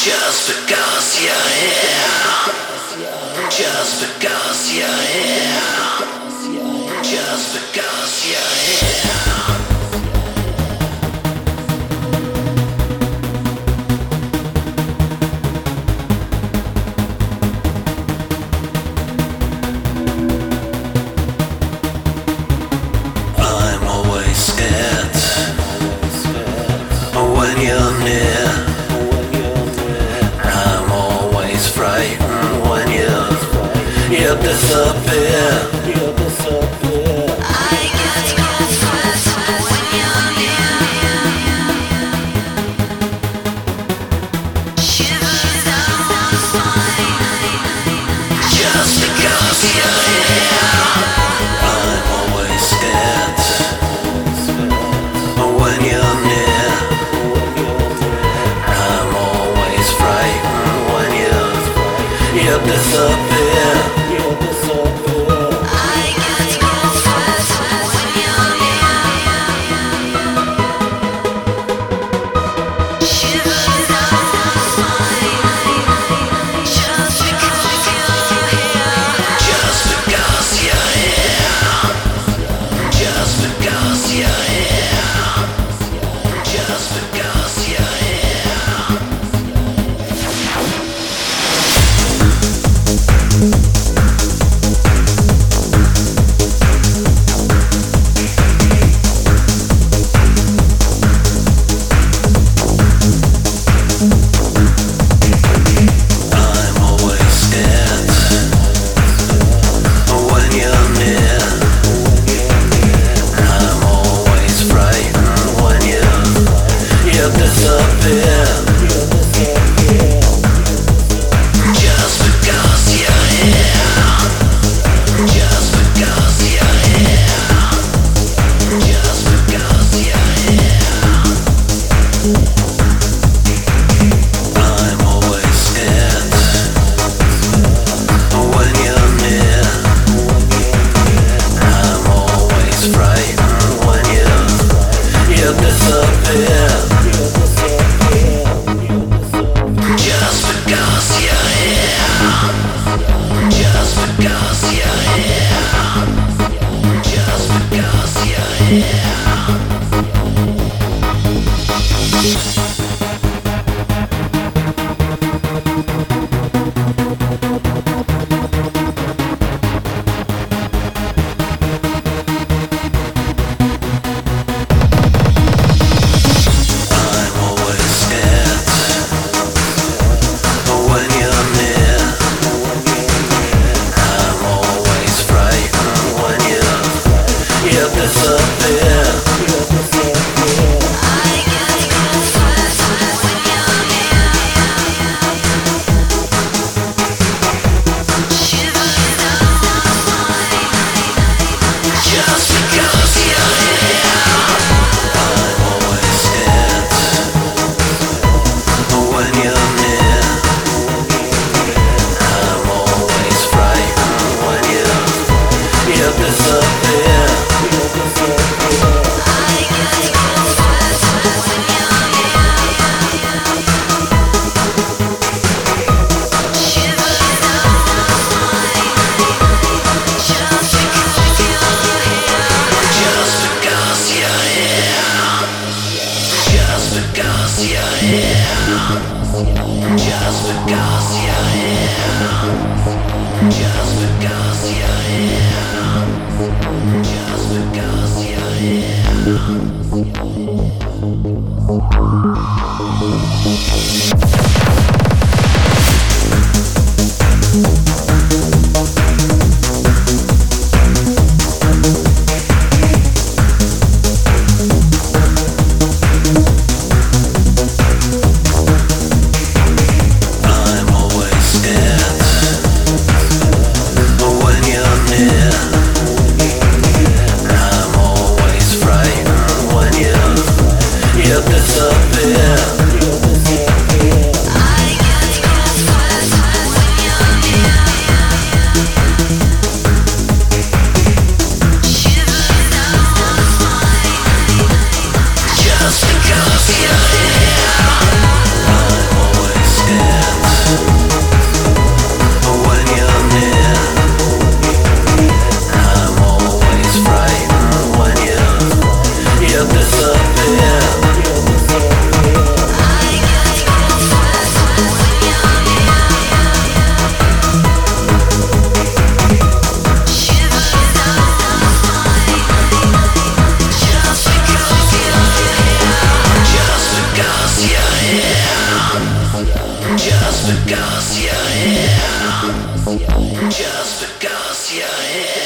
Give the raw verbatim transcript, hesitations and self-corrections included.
Just because you're here. Just because you're here. Just because you're here. I'm always scared when you're near. I'm always frightened when you you disappear. I get restless when you're near. Shivers down my spine. Just because you're here. I'm always scared when you're near. I'm always frightened when you you disappear. I get restless when you're near. Shivers down my spine. Just because you're here. Just because you're here. Just because you're here. Just because you're here. I'm always scared when you're near. I'm always frightened when you you disappear. Just because you're here. Just because you're here. Just because you're here. I'm always scared when you're near. I'm always frightened when you you disappear. Just because you're here. Just because you're here. Just because you're here. I'm always scared when you're near. I'm always frightened when you you disappear. I get restless when you're near. Shivers down my spine. Just because you're here. I'm always scared when you're near. I'm always frightened when you you disappear. I get restless when you're near. Shivers down my spine. Just because you're here. Just because you're here. Just because you're here. Just because you're here. Just because you're here. Just because you're I'm always scared when you're near. I'm always frightened when you you disappear. I here. Just because you're here.